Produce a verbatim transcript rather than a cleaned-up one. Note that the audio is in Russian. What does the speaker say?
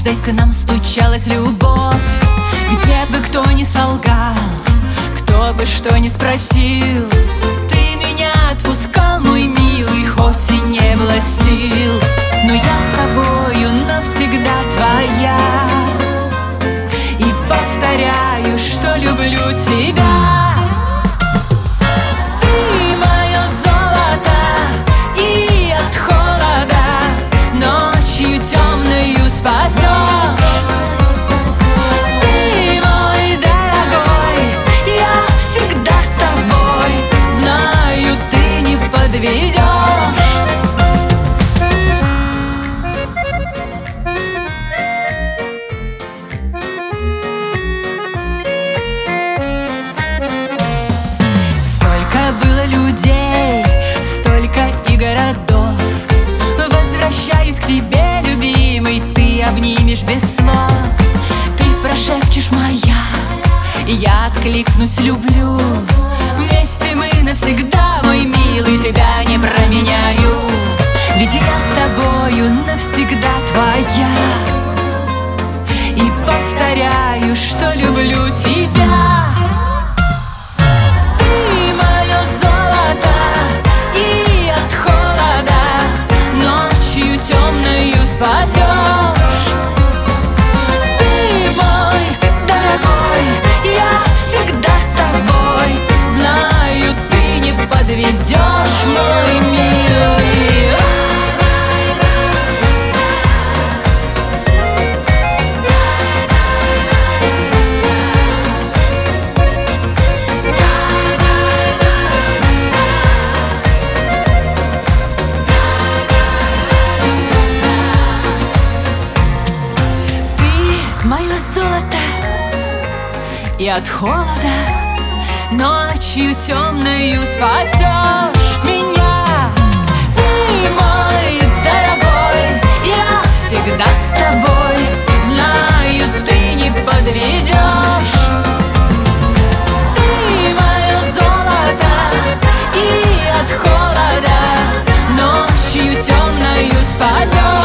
однажды к нам стучалась любовь. Где бы кто ни солгал, кто бы что ни спросил, ты меня отпускал, мой милый, хоть и не было сил. Но я с тобою навсегда твоя, и повторяю, что люблю тебя. Столько было людей, столько и городов. Возвращаюсь к тебе, любимый, ты обнимешь без слов. Ты прошепчешь моя, я откликнусь, люблю. Вместе мы навсегда, мой милый, тебя не променяю. Ведь я с тобою навсегда твоя, и повторяю, что люблю тебя. Ты мое золото, и от холода ночью темною спасешь. Ты мой дорогой, я всегда с тобой, знаю, ты не подведешь, мой милый. Мое золото, и от холода ночью темною спасешь меня. Ты мой дорогой, я всегда с тобой, знаю, ты не подведешь. Ты мое золото, и от холода ночью темною спасешь.